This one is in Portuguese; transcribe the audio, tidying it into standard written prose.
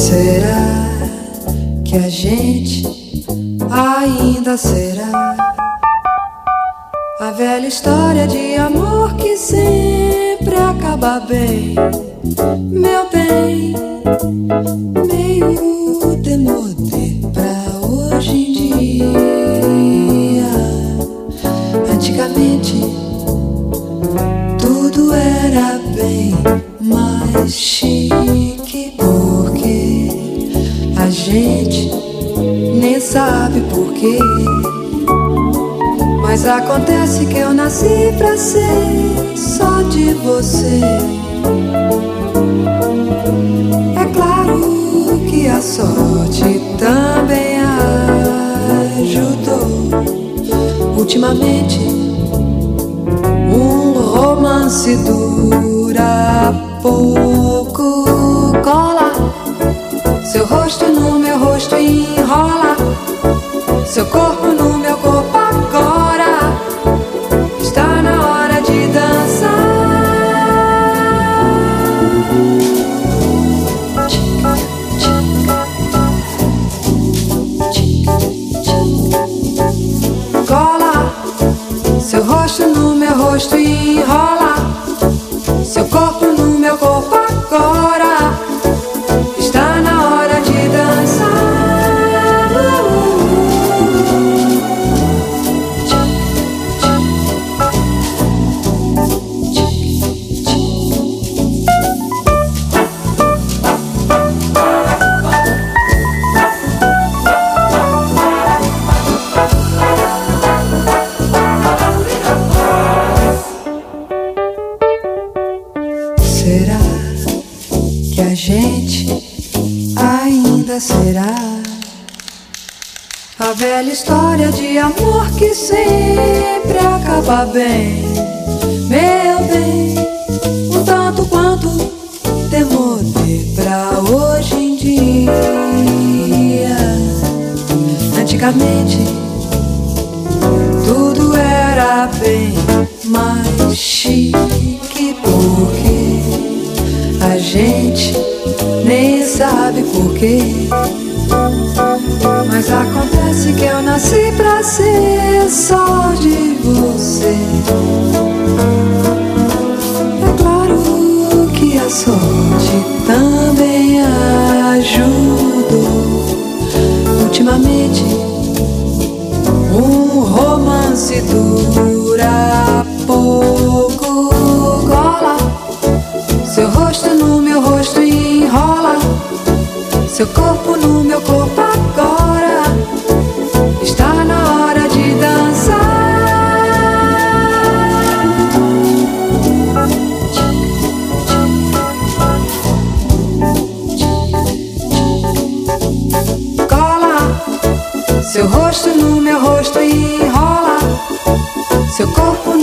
Será que a gente ainda será a velha história de amor que sempre acaba bem, meu bem? Meio demodê pra hoje em dia. Antigamente tudo era bem mais chique, porque a gente nem sabe porquê. Mas acontece que eu nasci pra ser só de você. É claro que a sorte também ajudou. Ultimamente um romance dura pouco. Cola seu rosto no meu rosto e enrola seu corpo no meu corpo agora. Está na hora de dançar. Cola seu rosto no meu rosto e enrola seu corpo no meu corpo agora. Está na hora de dançar. Será que a gente ainda será a velha história de amor que sempre acaba bem, meu bem? Um tanto quanto demodê pra hoje em dia. Antigamente tudo era bem mais chique, porque a gente nem sabe porquê. Mas acontece que eu nasci pra ser só de você. É claro que a sorte também ajudou. Ultimamente um romance dura pouco. Cola seu rosto no meu rosto e enrola seu corpo no meu corpo agora. Está na hora de dançar. Cola seu rosto no meu rosto e enrola seu corpo